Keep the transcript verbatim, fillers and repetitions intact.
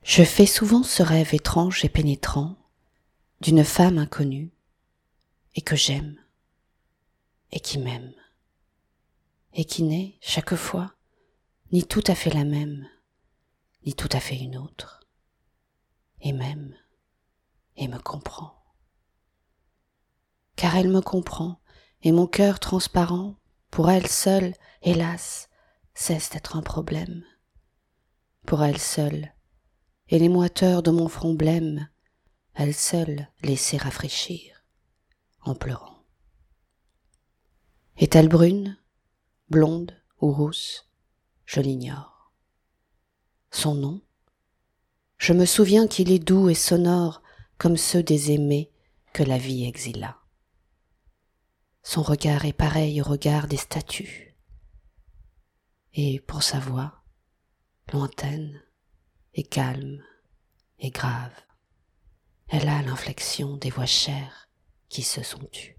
Je fais souvent ce rêve étrange et pénétrant d'une femme inconnue et que j'aime et qui m'aime et qui n'est, chaque fois, ni tout à fait la même, ni tout à fait une autre, et m'aime et me comprend. Car elle me comprend et mon cœur transparent, pour elle seule, hélas, cesse d'être un problème. Pour elle seule, et les moiteurs de mon front blême, elle seule laissait rafraîchir, en pleurant. Est-elle brune, blonde ou rousse? Je l'ignore. Son nom? Je me souviens qu'il est doux et sonore comme ceux des aimés que la vie exila. Son regard est pareil au regard des statues. Et pour sa voix, lointaine et calme et grave, elle a l'inflexion des voix chères qui se sont tues.